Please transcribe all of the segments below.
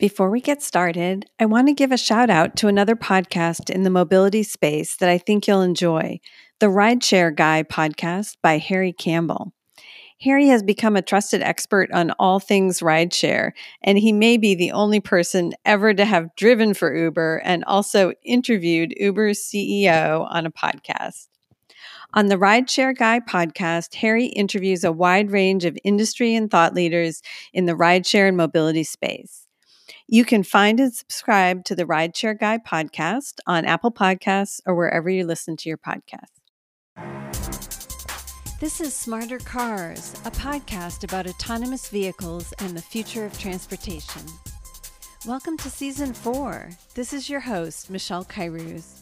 Before we get started, I want to give a shout out to another podcast in the mobility space that I think you'll enjoy, the Rideshare Guy podcast by Harry Campbell. Harry has become a trusted expert on all things rideshare, and he may be the only person ever to have driven for Uber and also interviewed Uber's CEO on a podcast. On the Rideshare Guy podcast, Harry interviews a wide range of industry and thought leaders in the rideshare and mobility space. You can find and subscribe to the Rideshare Guy podcast on Apple Podcasts or wherever you listen to your podcasts. This is Smarter Cars, a podcast about autonomous vehicles and the future of transportation. Welcome to Season 4. This is your host, Michelle Kairouz.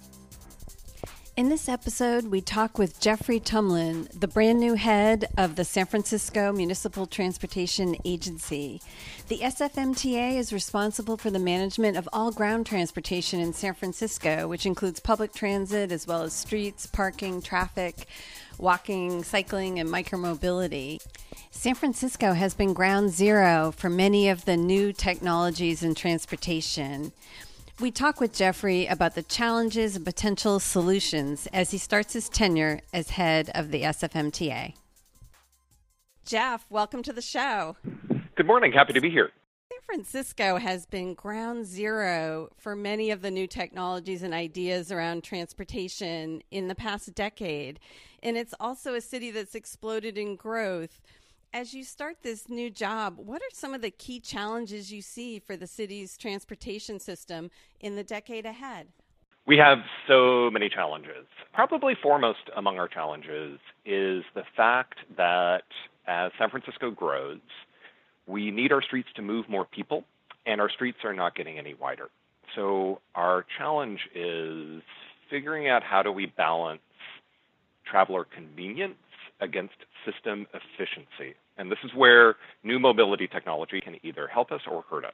In this episode, we talk with Jeffrey Tumlin, the brand new head of the San Francisco Municipal Transportation Agency. The SFMTA is responsible for the management of all ground transportation in San Francisco, which includes public transit as well as streets, parking, traffic, walking, cycling, and micromobility. San Francisco has been ground zero for many of the new technologies in transportation. We talk with Jeffrey about the challenges and potential solutions as he starts his tenure as head of the SFMTA. Jeff, welcome to the show. Good morning. Happy to be here. San Francisco has been ground zero for many of the new technologies and ideas around transportation in the past decade. And it's also a city that's exploded in growth. As you start this new job, what are some of the key challenges you see for the city's transportation system in the decade ahead? We have so many challenges. Probably foremost among our challenges is the fact that as San Francisco grows, we need our streets to move more people, and our streets are not getting any wider. So our challenge is figuring out how do we balance traveler convenience against system efficiency. And this is where new mobility technology can either help us or hurt us.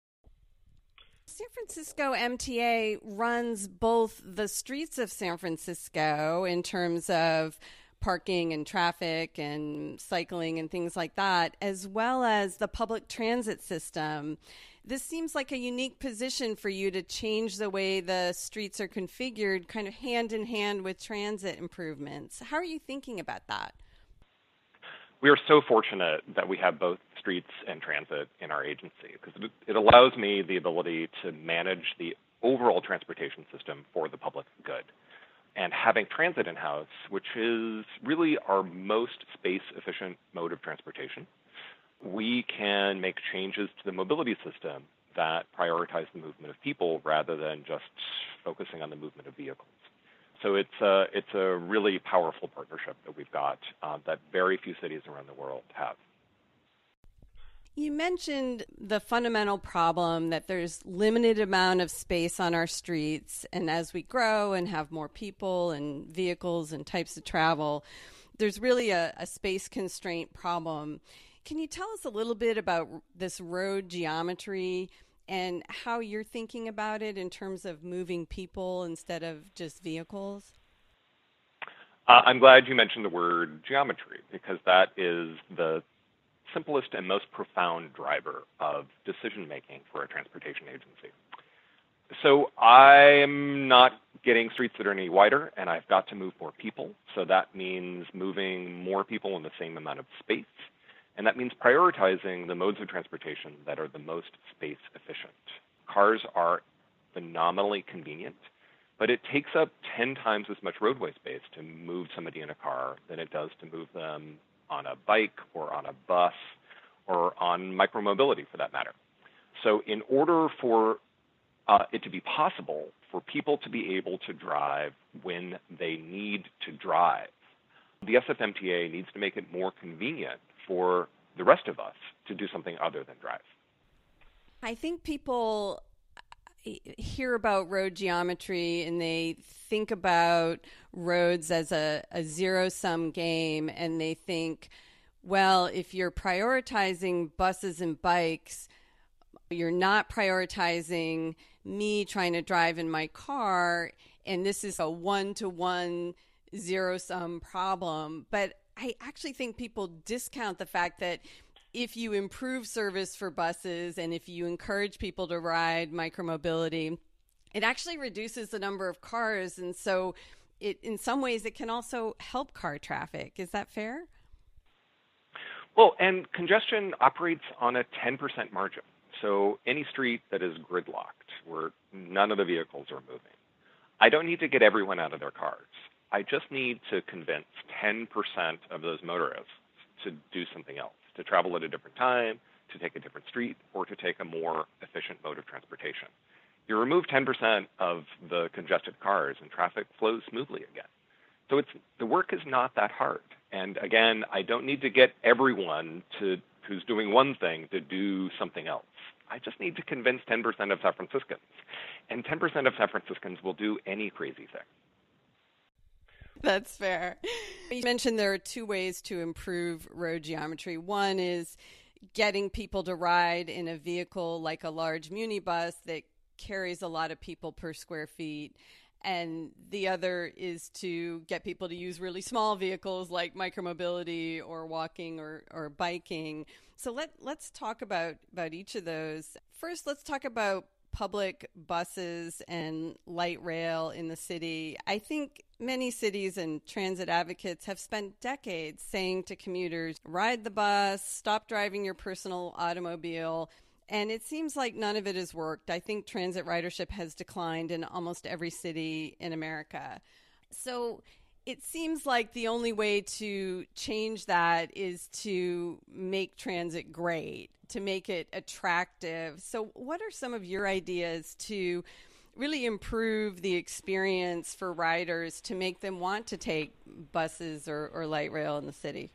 San Francisco MTA runs both the streets of San Francisco in terms of parking and traffic and cycling and things like that, as well as the public transit system. This seems like a unique position for you to change the way the streets are configured, kind of hand in hand with transit improvements. How are you thinking about that? We are so fortunate that we have both streets and transit in our agency because it allows me the ability to manage the overall transportation system for the public good. And having transit in-house, which is really our most space-efficient mode of transportation, we can make changes to the mobility system that prioritize the movement of people rather than just focusing on the movement of vehicles. So it's a really powerful partnership that we've got that very few cities around the world have. You mentioned the fundamental problem that there's limited amount of space on our streets, and as we grow and have more people and vehicles and types of travel, there's really a space constraint problem. Can you tell us a little bit about this road geometry and how you're thinking about it in terms of moving people instead of just vehicles? I'm glad you mentioned the word geometry because that is the simplest and most profound driver of decision-making for a transportation agency. So I'm not getting streets that are any wider, and I've got to move more people. So that means moving more people in the same amount of space. And that means prioritizing the modes of transportation that are the most space efficient. Cars are phenomenally convenient, but it takes up 10 times as much roadway space to move somebody in a car than it does to move them on a bike or on a bus or on micromobility for that matter. So in order for it to be possible for people to be able to drive when they need to drive, the SFMTA needs to make it more convenient for the rest of us to do something other than drive. I think people hear about road geometry and they think about roads as a zero-sum game, and they think, well, if you're prioritizing buses and bikes, you're not prioritizing me trying to drive in my car, and this is a one-to-one zero-sum problem. But I actually think people discount the fact that if you improve service for buses and if you encourage people to ride micromobility, it actually reduces the number of cars. And so in some ways, it can also help car traffic. Is that fair? Well, and congestion operates on a 10% margin. So any street that is gridlocked, where none of the vehicles are moving, I don't need to get everyone out of their cars. I just need to convince 10% of those motorists to do something else, to travel at a different time, to take a different street, or to take a more efficient mode of transportation. You remove 10% of the congested cars and traffic flows smoothly again. So the work is not that hard. And again, I don't need to get everyone who's doing one thing to do something else. I just need to convince 10% of San Franciscans. And 10% of San Franciscans will do any crazy thing. That's fair. You mentioned there are two ways to improve road geometry. One is getting people to ride in a vehicle like a large Muni bus that carries a lot of people per square feet. And the other is to get people to use really small vehicles like micromobility or walking or biking. So let's talk about each of those. First, let's talk about public buses and light rail in the city. I think many cities and transit advocates have spent decades saying to commuters, ride the bus, stop driving your personal automobile. And it seems like none of it has worked. I think transit ridership has declined in almost every city in America. So it seems like the only way to change that is to make transit great, to make it attractive. So what are some of your ideas to really improve the experience for riders to make them want to take buses or light rail in the city?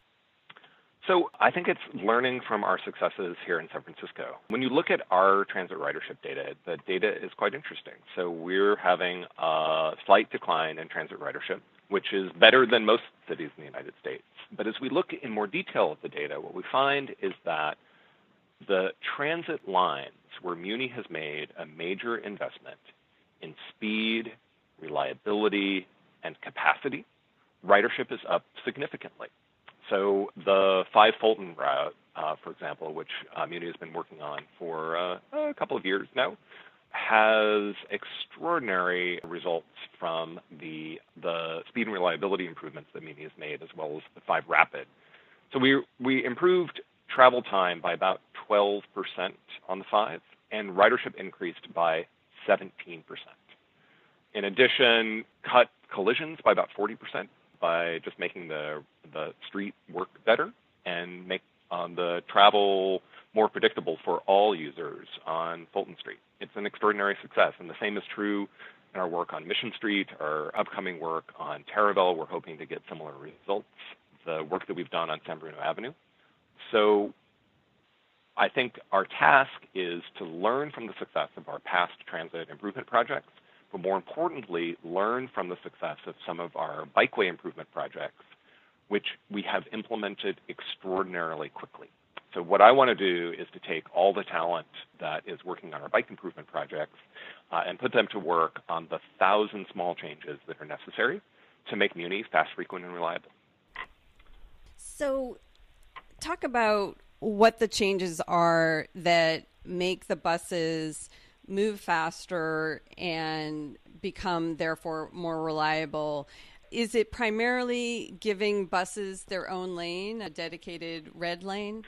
So I think it's learning from our successes here in San Francisco. When you look at our transit ridership data, the data is quite interesting. So we're having a slight decline in transit ridership, which is better than most cities in the United States. But as we look in more detail at the data, what we find is that the transit lines where Muni has made a major investment in speed, reliability, and capacity, ridership is up significantly. So the 5 Fulton route, for example, which Muni has been working on for a couple of years now, has extraordinary results from the speed and reliability improvements that Muni has made, as well as the 5 Rapid. So we improved travel time by about 12% on the 5, and ridership increased by 17%. In addition, cut collisions by about 40%. By just making the street work better and make the travel more predictable for all users on Fulton Street. It's an extraordinary success, and the same is true in our work on Mission Street, our upcoming work on Taraval. We're hoping to get similar results, the work that we've done on San Bruno Avenue. So I think our task is to learn from the success of our past transit improvement projects, but more importantly, learn from the success of some of our bikeway improvement projects, which we have implemented extraordinarily quickly. So what I want to do is to take all the talent that is working on our bike improvement projects and put them to work on the 1,000 small changes that are necessary to make Muni fast, frequent, and reliable. So talk about what the changes are that make the buses move faster and become, therefore, more reliable. Is it primarily giving buses their own lane, a dedicated red lane?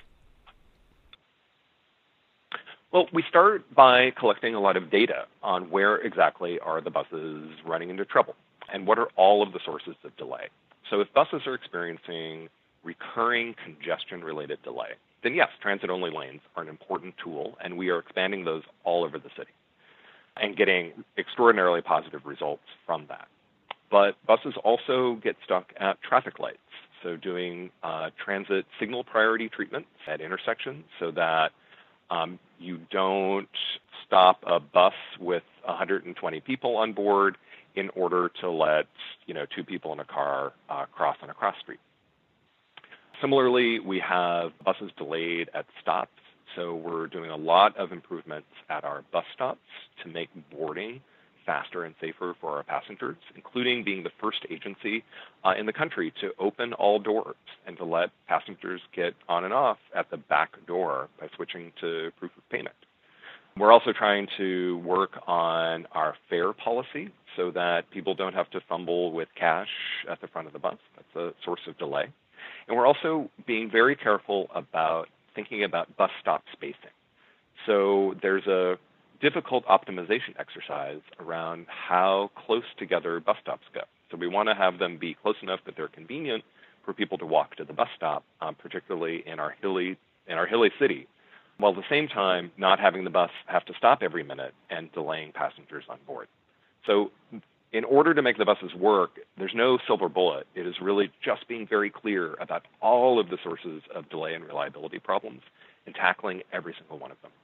Well, we start by collecting a lot of data on where exactly are the buses running into trouble and what are all of the sources of delay. So if buses are experiencing recurring congestion-related delay, then yes, transit-only lanes are an important tool, and we are expanding those all over the city and getting extraordinarily positive results from that. But buses also get stuck at traffic lights, so doing transit signal priority treatments at intersections so that you don't stop a bus with 120 people on board in order to let 2 people in a car cross on a cross street. Similarly, we have buses delayed at stops, so we're doing a lot of improvements at our bus stops to make boarding faster and safer for our passengers, including being the first agency in the country to open all doors and to let passengers get on and off at the back door by switching to proof of payment. We're also trying to work on our fare policy so that people don't have to fumble with cash at the front of the bus. That's a source of delay. And we're also being very careful about thinking about bus stop spacing. So there's a difficult optimization exercise around how close together bus stops go. So we want to have them be close enough that they're convenient for people to walk to the bus stop, particularly in our hilly city, while at the same time not having the bus have to stop every minute and delaying passengers on board. So in order to make the buses work, there's no silver bullet. It is really just being very clear about all of the sources of delay and reliability problems and tackling every single one of them.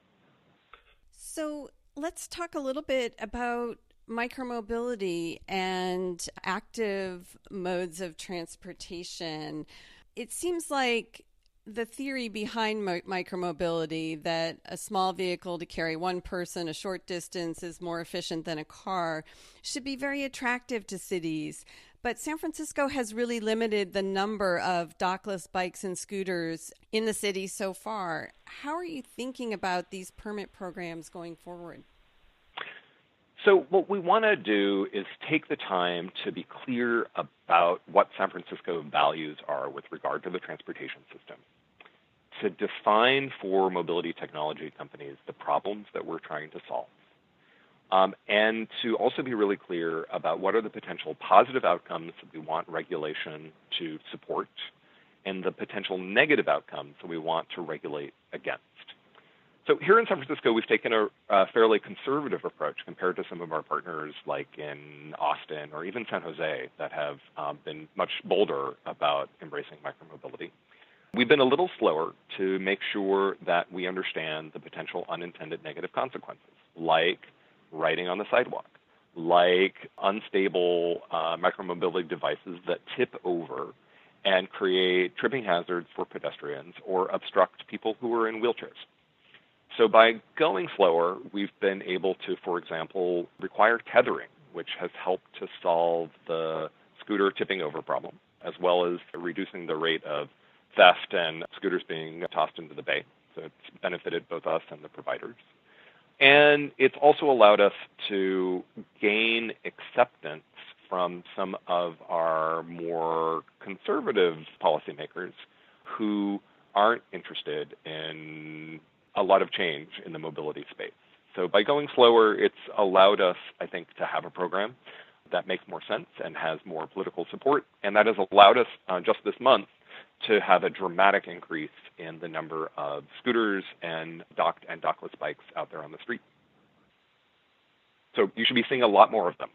So let's talk a little bit about micromobility and active modes of transportation. It seems like the theory behind micromobility, that a small vehicle to carry one person a short distance is more efficient than a car, should be very attractive to cities. But San Francisco has really limited the number of dockless bikes and scooters in the city so far. How are you thinking about these permit programs going forward? So what we want to do is take the time to be clear about what San Francisco values are with regard to the transportation system, to define for mobility technology companies the problems that we're trying to solve, and to also be really clear about what are the potential positive outcomes that we want regulation to support and the potential negative outcomes that we want to regulate against. So here in San Francisco, we've taken a fairly conservative approach compared to some of our partners like in Austin or even San Jose that have been much bolder about embracing micromobility. We've been a little slower to make sure that we understand the potential unintended negative consequences, like riding on the sidewalk, like unstable micromobility devices that tip over and create tripping hazards for pedestrians or obstruct people who are in wheelchairs. So by going slower, we've been able to, for example, require tethering, which has helped to solve the scooter tipping over problem, as well as reducing the rate of theft and scooters being tossed into the bay. So it's benefited both us and the providers. And it's also allowed us to gain acceptance from some of our more conservative policymakers who aren't interested in a lot of change in the mobility space. So by going slower, it's allowed us, I think, to have a program that makes more sense and has more political support. And that has allowed us just this month to have a dramatic increase in the number of scooters and docked and dockless bikes out there on the street. So you should be seeing a lot more of them.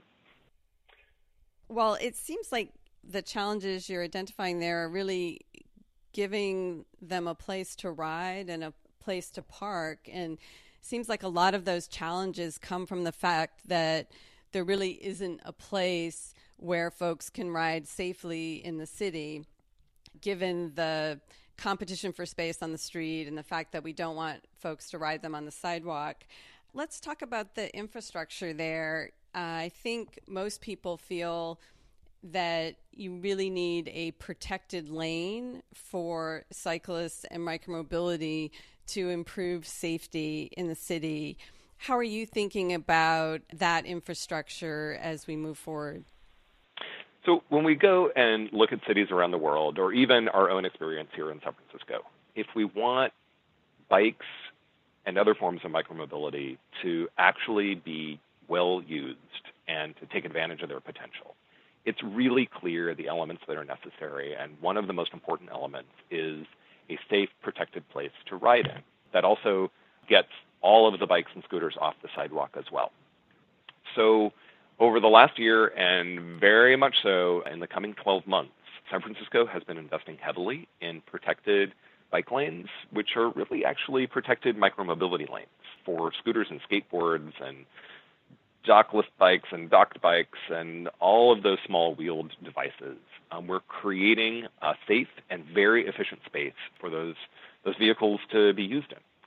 Well, it seems like the challenges you're identifying there are really giving them a place to ride and a place to park, and seems like a lot of those challenges come from the fact that there really isn't a place where folks can ride safely in the city, given the competition for space on the street and the fact that we don't want folks to ride them on the sidewalk. Let's talk about the infrastructure there. I think most people feel that you really need a protected lane for cyclists and micromobility to improve safety in the city. How are you thinking about that infrastructure as we move forward? So when we go and look at cities around the world, or even our own experience here in San Francisco, if we want bikes and other forms of micromobility to actually be well used and to take advantage of their potential, it's really clear the elements that are necessary. And one of the most important elements is a safe, protected place to ride in that also gets all of the bikes and scooters off the sidewalk as well. So over the last year, and very much so in the coming 12 months, San Francisco has been investing heavily in protected bike lanes, which are really actually protected micromobility lanes for scooters and skateboards and dockless bikes and docked bikes and all of those small wheeled devices. We're creating a safe and very efficient space for those vehicles to be used in.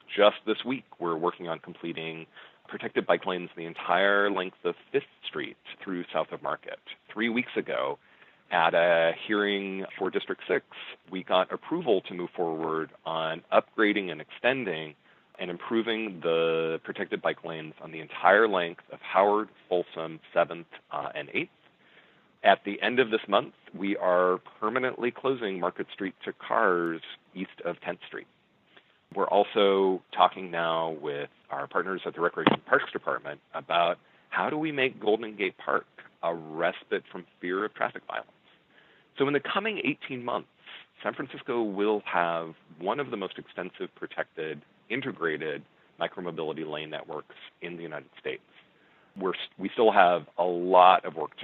just this week, we're working on completing protected bike lanes the entire length of 5th Street through south of Market. 3 weeks ago, at a hearing for District 6, we got approval to move forward on upgrading and extending and improving the protected bike lanes on the entire length of Howard, Folsom, 7th, and 8th. At the end of this month, we are permanently closing Market Street to cars east of 10th Street. We're also talking now with our partners at the Recreation and Parks Department about how do we make Golden Gate Park a respite from fear of traffic violence. So in the coming 18 months, San Francisco will have one of the most extensive protected, integrated micromobility lane networks in the United States. We still have a lot of work to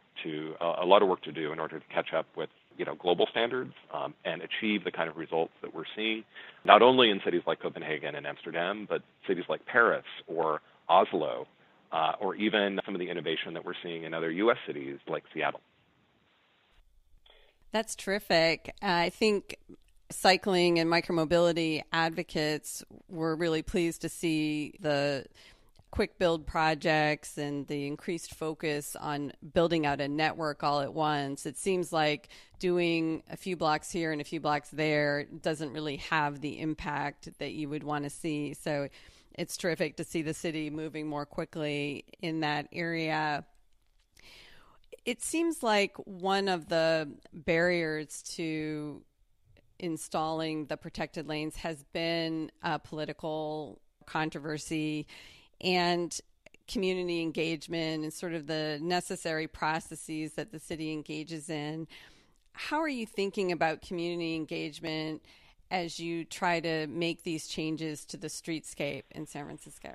do in order to catch up with global standards and achieve the kind of results that we're seeing, not only in cities like Copenhagen and Amsterdam, but cities like Paris or Oslo, or even some of the innovation that we're seeing in other U.S. cities like Seattle. That's terrific. I think cycling and micromobility advocates were really pleased to see the quick build projects and the increased focus on building out a network all at once. It seems like doing a few blocks here and a few blocks there doesn't really have the impact that you would want to see. So it's terrific to see the city moving more quickly in that area. It seems like one of the barriers to installing the protected lanes has been political controversy and community engagement and sort of the necessary processes that the city engages in. How are you thinking about community engagement as you try to make these changes to the streetscape in San Francisco?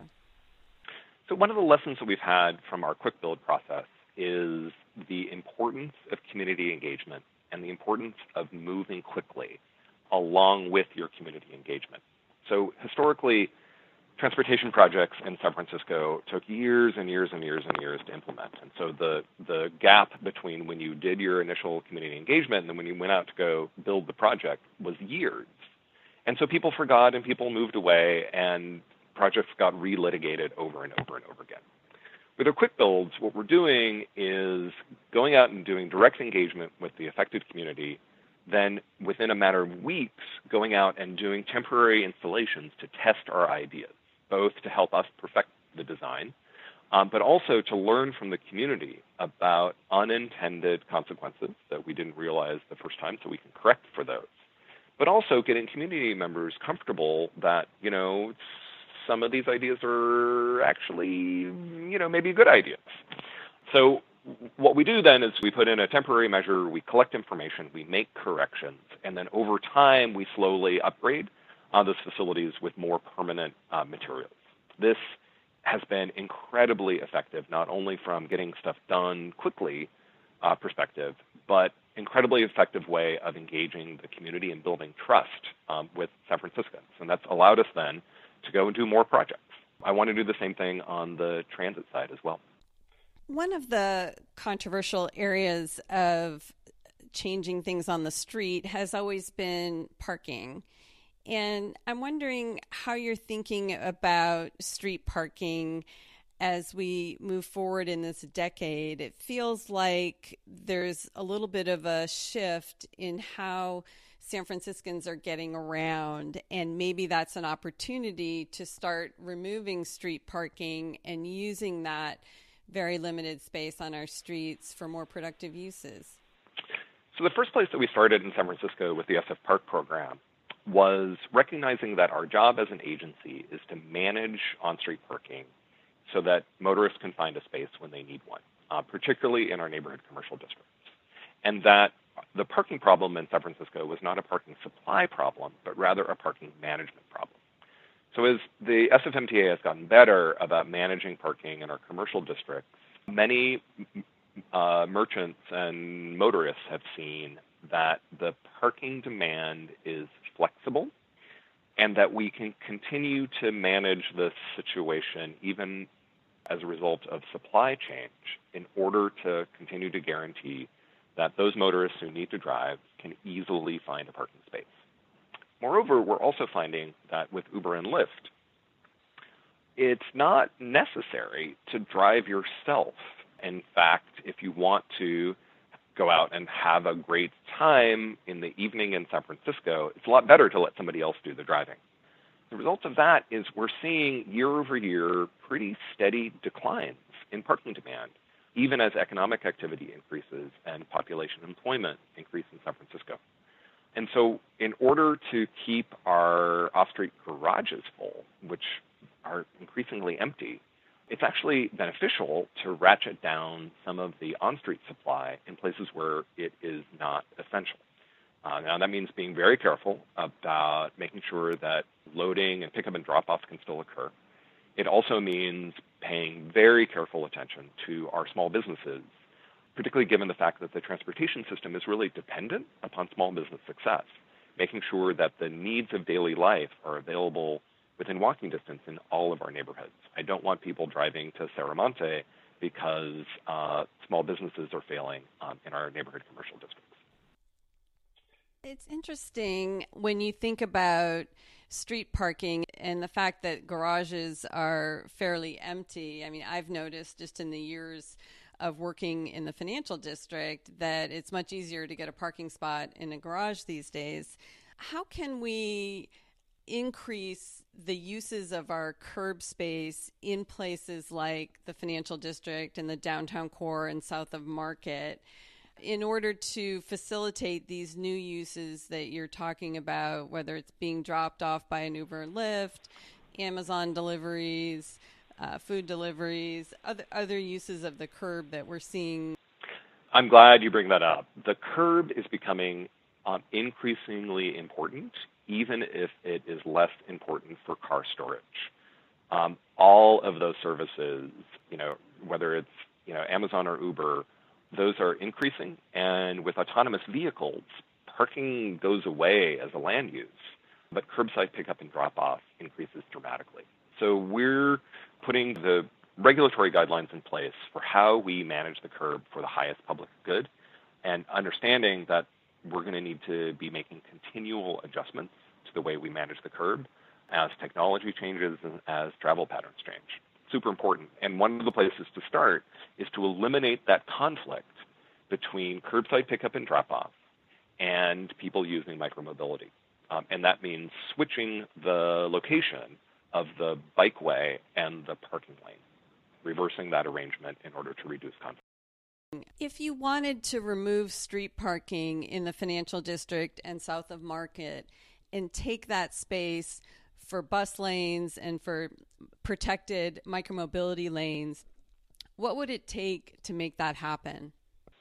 So one of the lessons that we've had from our quick build process is the importance of community engagement and the importance of moving quickly along with your community engagement. So historically, transportation projects in San Francisco took years and years and years and years to implement. And so the gap between when you did your initial community engagement and then when you went out to go build the project was years. And so people forgot and people moved away and projects got relitigated over and over and over again. With our quick builds, what we're doing is going out and doing direct engagement with the affected community, then within a matter of weeks, going out and doing temporary installations to test our ideas, both to help us perfect the design, but also to learn from the community about unintended consequences that we didn't realize the first time so we can correct for those. But also getting community members comfortable that, some of these ideas are actually, maybe good ideas. So what we do then is we put in a temporary measure, we collect information, we make corrections, and then over time we slowly upgrade those facilities with more permanent materials. This has been incredibly effective, not only from getting stuff done quickly perspective, but incredibly effective way of engaging the community and building trust with San Franciscans. And that's allowed us then to go and do more projects. I want to do the same thing on the transit side as well. One of the controversial areas of changing things on the street has always been parking. And I'm wondering how you're thinking about street parking as we move forward in this decade. It feels like there's a little bit of a shift in how San Franciscans are getting around, and maybe that's an opportunity to start removing street parking and using that very limited space on our streets for more productive uses. So the first place that we started in San Francisco with the SF Park program was recognizing that our job as an agency is to manage on-street parking so that motorists can find a space when they need one, particularly in our neighborhood commercial districts. And that the parking problem in San Francisco was not a parking supply problem, but rather a parking management problem. So as the SFMTA has gotten better about managing parking in our commercial districts, many merchants and motorists have seen that the parking demand is flexible and that we can continue to manage this situation even as a result of supply change in order to continue to guarantee that those motorists who need to drive can easily find a parking space. Moreover, we're also finding that with Uber and Lyft, it's not necessary to drive yourself. In fact, if you want to go out and have a great time in the evening in San Francisco, it's a lot better to let somebody else do the driving. The result of that is we're seeing year over year pretty steady declines in parking demand, even as economic activity increases and population employment increase in San Francisco. And so in order to keep our off-street garages full, which are increasingly empty, it's actually beneficial to ratchet down some of the on-street supply in places where it is not essential. Now, that means being very careful about making sure that loading and pickup and drop-off can still occur. It also means paying very careful attention to our small businesses, particularly given the fact that the transportation system is really dependent upon small business success, making sure that the needs of daily life are available within walking distance in all of our neighborhoods. I don't want people driving to Serramonte because small businesses are failing in our neighborhood commercial districts. It's interesting when you think about street parking and the fact that garages are fairly empty. I mean, I've noticed just in the years of working in the financial district that it's much easier to get a parking spot in a garage these days. How can we increase the uses of our curb space in places like the financial district and the downtown core and south of Market in order to facilitate these new uses that you're talking about, whether it's being dropped off by an Uber and Lyft, Amazon deliveries, food deliveries, other uses of the curb that we're seeing? I'm glad you bring that up. The curb is becoming increasingly important, even if it is less important for car storage. All of those services, whether it's Amazon or Uber, those are increasing, and with autonomous vehicles, parking goes away as a land use, but curbside pickup and drop-off increases dramatically. So we're putting the regulatory guidelines in place for how we manage the curb for the highest public good, and understanding that we're going to need to be making continual adjustments to the way we manage the curb as technology changes and as travel patterns change. Super important. And one of the places to start is to eliminate that conflict between curbside pickup and drop-off and people using micromobility. And that means switching the location of the bikeway and the parking lane, reversing that arrangement in order to reduce conflict. If you wanted to remove street parking in the financial district and south of Market and take that space for bus lanes and for protected micromobility lanes, what would it take to make that happen?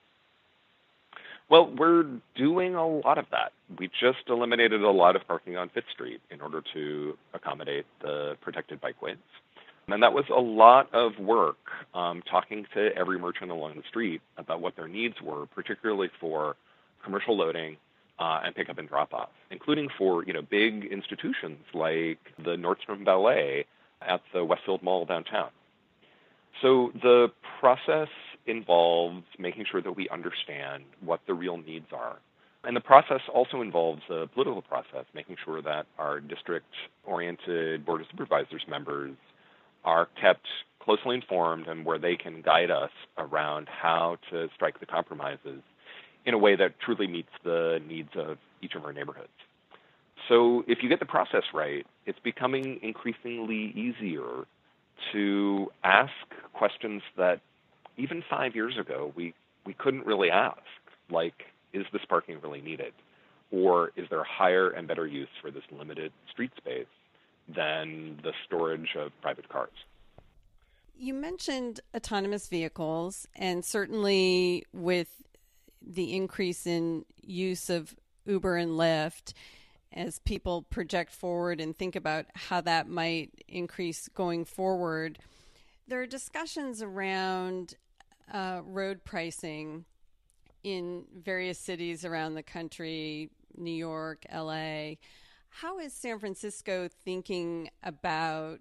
Well, we're doing a lot of that. We just eliminated a lot of parking on Fifth Street in order to accommodate the protected bikeways. And that was a lot of work, talking to every merchant along the street about what their needs were, particularly for commercial loading and pickup and drop-off, including for big institutions like the Nordstrom Ballet at the Westfield Mall downtown. So the process involves making sure that we understand what the real needs are. And the process also involves a political process, making sure that our district-oriented Board of Supervisors members are kept closely informed and where they can guide us around how to strike the compromises in a way that truly meets the needs of each of our neighborhoods. So if you get the process right, it's becoming increasingly easier to ask questions that even 5 years ago we couldn't really ask, like, is this parking really needed? Or is there a higher and better use for this limited street space than the storage of private cars? You mentioned autonomous vehicles, and certainly with the increase in use of Uber and Lyft, as people project forward and think about how that might increase going forward, there are discussions around road pricing in various cities around the country, New York, LA. How is San Francisco thinking about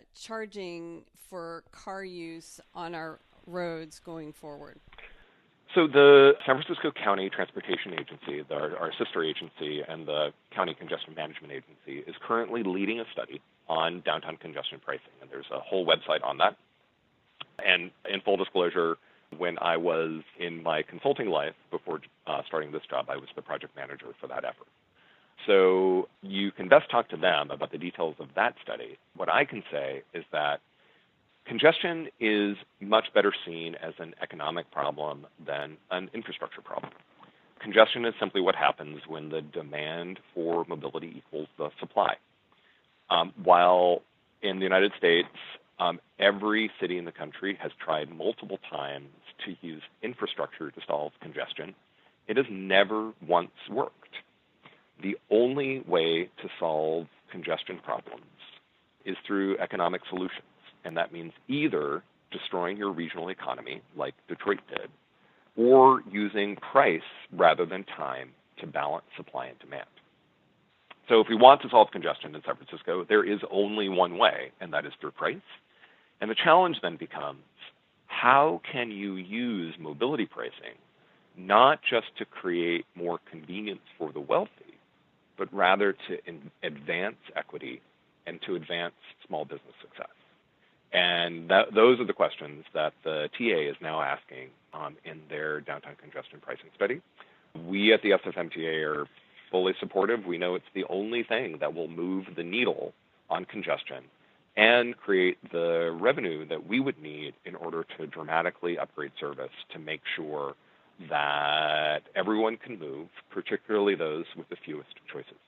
charging for car use on our roads going forward? So the San Francisco County Transportation Agency, our sister agency, and the County Congestion Management Agency is currently leading a study on downtown congestion pricing, and there's a whole website on that. And in full disclosure, when I was in my consulting life before starting this job, I was the project manager for that effort. So you can best talk to them about the details of that study. What I can say is that congestion is much better seen as an economic problem than an infrastructure problem. Congestion is simply what happens when the demand for mobility equals the supply. While in the United States, every city in the country has tried multiple times to use infrastructure to solve congestion, it has never once worked. The only way to solve congestion problems is through economic solutions. And that means either destroying your regional economy, like Detroit did, or using price rather than time to balance supply and demand. So if we want to solve congestion in San Francisco, there is only one way, and that is through price. And the challenge then becomes, how can you use mobility pricing not just to create more convenience for the wealthy, but rather to advance equity and to advance small business success? And those are the questions that the TA is now asking in their downtown congestion pricing study. We at the SFMTA are fully supportive. We know it's the only thing that will move the needle on congestion and create the revenue that we would need in order to dramatically upgrade service to make sure that everyone can move, particularly those with the fewest choices.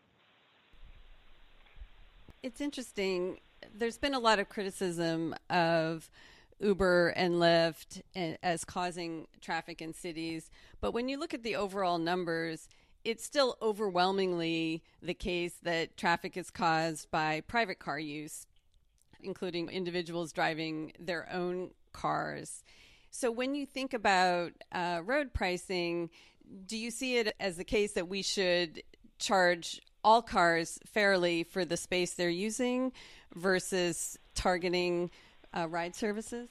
It's interesting. There's been a lot of criticism of Uber and Lyft as causing traffic in cities. But when you look at the overall numbers, it's still overwhelmingly the case that traffic is caused by private car use, including individuals driving their own cars. So when you think about road pricing, do you see it as the case that we should charge all cars fairly for the space they're using versus targeting ride services?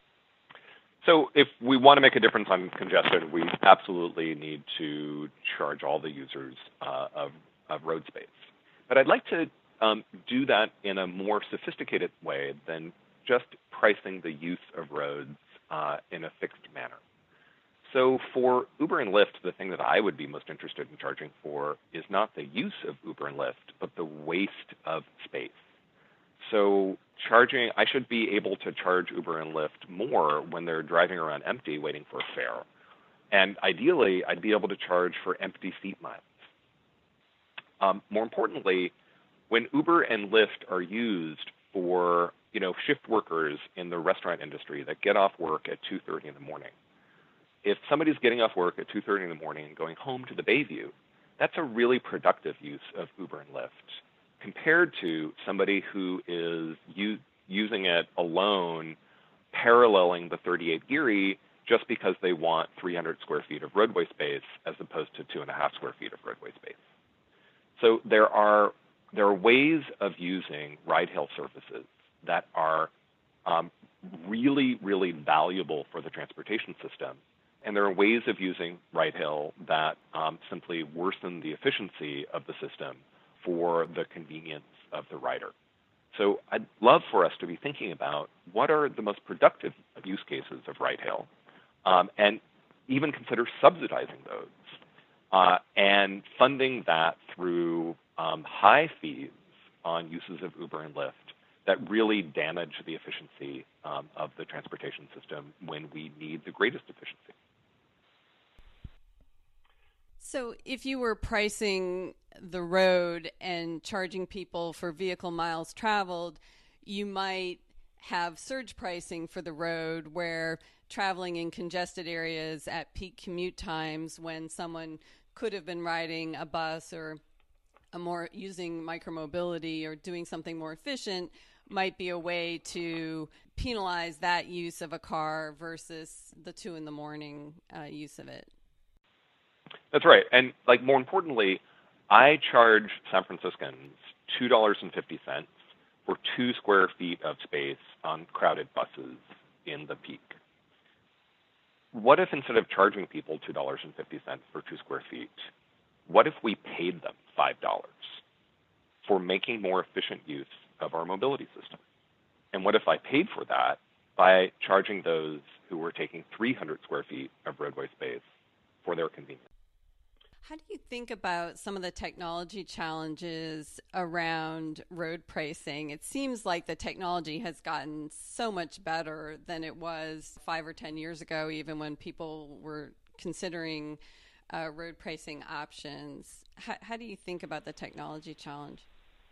So if we want to make a difference on congestion, we absolutely need to charge all the users of road space. But I'd like to do that in a more sophisticated way than just pricing the use of roads in a fixed manner. So for Uber and Lyft, the thing that I would be most interested in charging for is not the use of Uber and Lyft, but the waste of space. So I should be able to charge Uber and Lyft more when they're driving around empty waiting for a fare. And ideally, I'd be able to charge for empty seat miles. More importantly, when Uber and Lyft are used for shift workers in the restaurant industry that get off work at 2:30 in the morning, if somebody's getting off work at 2:30 in the morning and going home to the Bayview, that's a really productive use of Uber and Lyft compared to somebody who is using it alone, paralleling the 38 Geary just because they want 300 square feet of roadway space as opposed to 2.5 square feet of roadway space. So there are ways of using ride-hail services that are really, really valuable for the transportation system. And there are ways of using ride-hail that simply worsen the efficiency of the system for the convenience of the rider. So I'd love for us to be thinking about what are the most productive use cases of ride-hail, and even consider subsidizing those and funding that through high fees on uses of Uber and Lyft that really damage the efficiency of the transportation system when we need the greatest efficiency. So if you were pricing the road and charging people for vehicle miles traveled, you might have surge pricing for the road where traveling in congested areas at peak commute times when someone could have been riding a bus or using micromobility or doing something more efficient might be a way to penalize that use of a car versus the 2 a.m. Use of it. That's right. And more importantly, I charge San Franciscans $2.50 for 2 square feet of space on crowded buses in the peak. what if instead of charging people $2.50 for 2 square feet, what if we paid them $5 for making more efficient use of our mobility system? And what if I paid for that by charging those who were taking 300 square feet of roadway space for their convenience? How do you think about some of the technology challenges around road pricing? It seems like the technology has gotten so much better than it was 5 or 10 years ago, even when people were considering road pricing options. How do you think about the technology challenge?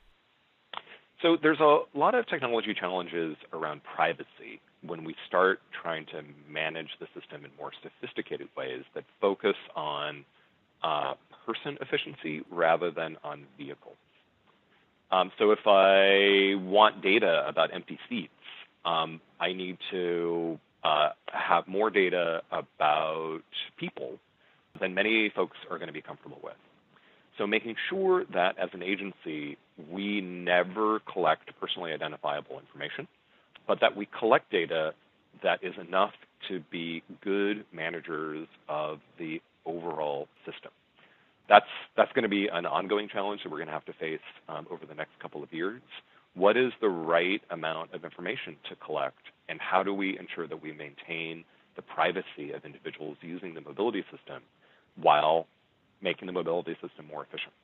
So there's a lot of technology challenges around privacy when we start trying to manage the system in more sophisticated ways that focus on person efficiency rather than on vehicles. So if I want data about empty seats, I need to have more data about people than many folks are going to be comfortable with. So making sure that as an agency, we never collect personally identifiable information, but that we collect data that is enough to be good managers of the overall system. That's going to be an ongoing challenge that we're going to have to face over the next couple of years. What is the right amount of information to collect, and how do we ensure that we maintain the privacy of individuals using the mobility system while making the mobility system more efficient?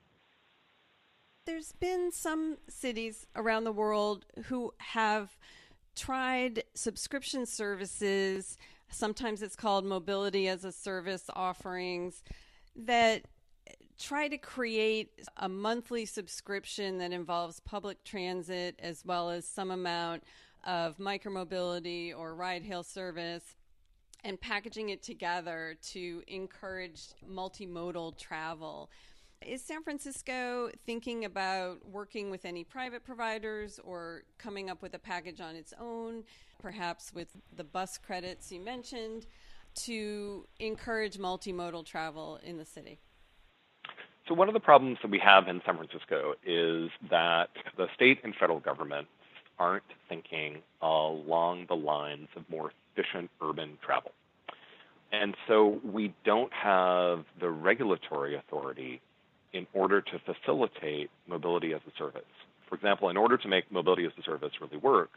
There's been some cities around the world who have tried subscription services, sometimes it's called mobility as a service offerings, that try to create a monthly subscription that involves public transit as well as some amount of micromobility or ride-hail service, and packaging it together to encourage multimodal travel. Is San Francisco thinking about working with any private providers or coming up with a package on its own, perhaps with the bus credits you mentioned, to encourage multimodal travel in the city? So one of the problems that we have in San Francisco is that the state and federal governments aren't thinking along the lines of more efficient urban travel. And so we don't have the regulatory authority in order to facilitate mobility as a service. For example, in order to make mobility as a service really work,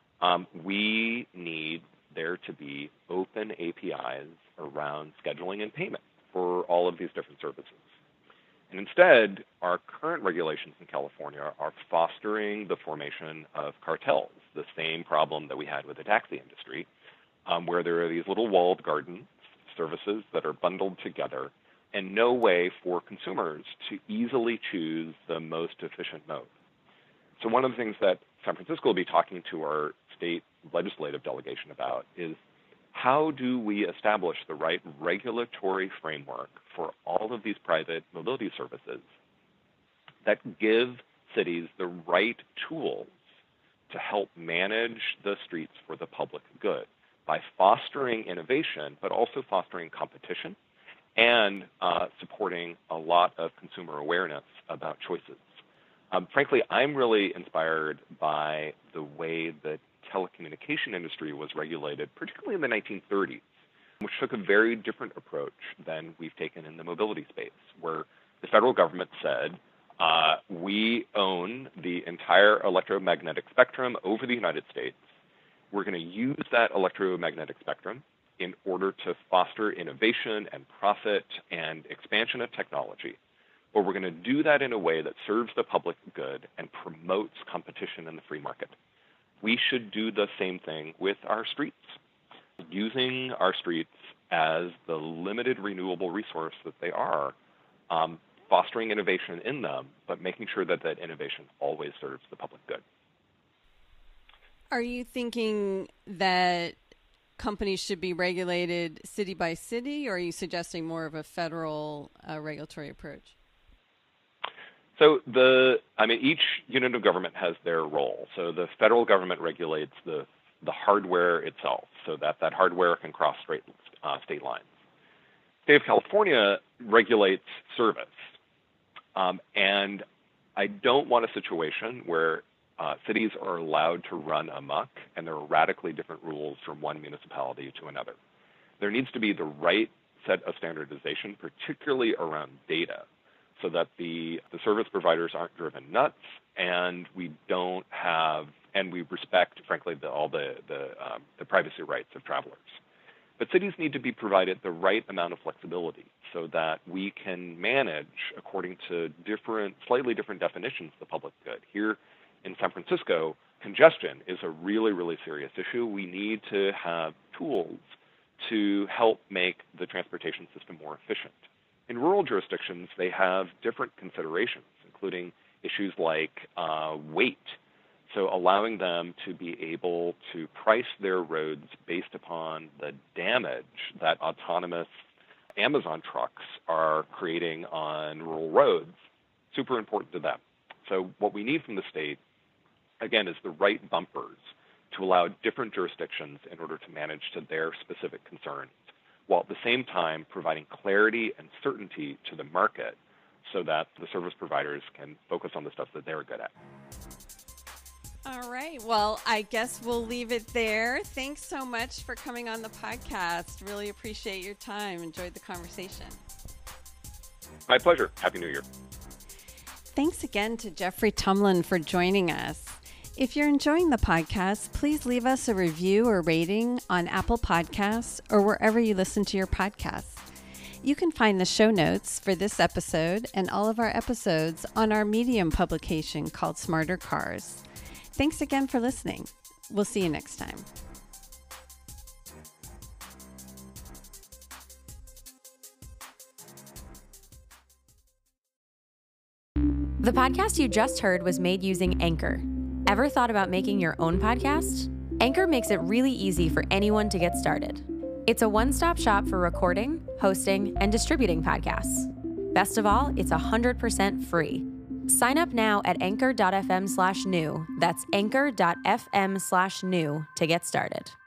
we need there to be open APIs around scheduling and payment for all of these different services. And instead, our current regulations in California are fostering the formation of cartels, the same problem that we had with the taxi industry, where there are these little walled garden services that are bundled together and no way for consumers to easily choose the most efficient mode. So one of the things that San Francisco will be talking to our state legislative delegation about is how do we establish the right regulatory framework for all of these private mobility services that give cities the right tools to help manage the streets for the public good by fostering innovation, but also fostering competition and supporting a lot of consumer awareness about choices. Frankly, I'm really inspired by the way the telecommunication industry was regulated, particularly in the 1930s, which took a very different approach than we've taken in the mobility space, where the federal government said, we own the entire electromagnetic spectrum over the United States. We're going to use that electromagnetic spectrum in order to foster innovation and profit and expansion of technology. But we're going to do that in a way that serves the public good and promotes competition in the free market. We should do the same thing with our streets, using our streets as the limited renewable resource that they are, fostering innovation in them, but making sure that that innovation always serves the public good. Are you thinking that companies should be regulated city by city, or are you suggesting more of a federal regulatory approach? So each unit of government has their role. So the federal government regulates the hardware itself, so that hardware can cross state lines. The state of California regulates service, and I don't want a situation where cities are allowed to run amok and there are radically different rules from one municipality to another. there needs to be the right set of standardization, particularly around data, so that the service providers aren't driven nuts, and we respect, frankly, all the privacy rights of travelers. But cities need to be provided the right amount of flexibility so that we can manage according to slightly different definitions of the public good. Here in San Francisco, congestion is a really, really serious issue. We need to have tools to help make the transportation system more efficient. In rural jurisdictions, they have different considerations, including issues like weight. So allowing them to be able to price their roads based upon the damage that autonomous Amazon trucks are creating on rural roads, super important to them. So what we need from the state, again, is the right bumpers to allow different jurisdictions in order to manage to their specific concerns, while at the same time providing clarity and certainty to the market so that the service providers can focus on the stuff that they're good at. All right. Well, I guess we'll leave it there. Thanks so much for coming on the podcast. Really appreciate your time. Enjoyed the conversation. My pleasure. Happy New Year. Thanks again to Jeffrey Tumlin for joining us. If you're enjoying the podcast, please leave us a review or rating on Apple Podcasts or wherever you listen to your podcasts. You can find the show notes for this episode and all of our episodes on our Medium publication called Smarter Cars. Thanks again for listening. We'll see you next time. The podcast you just heard was made using Anchor. Ever thought about making your own podcast? Anchor makes it really easy for anyone to get started. It's a one-stop shop for recording, hosting, and distributing podcasts. Best of all, it's 100% free. Sign up now at anchor.fm/new. That's anchor.fm/new to get started.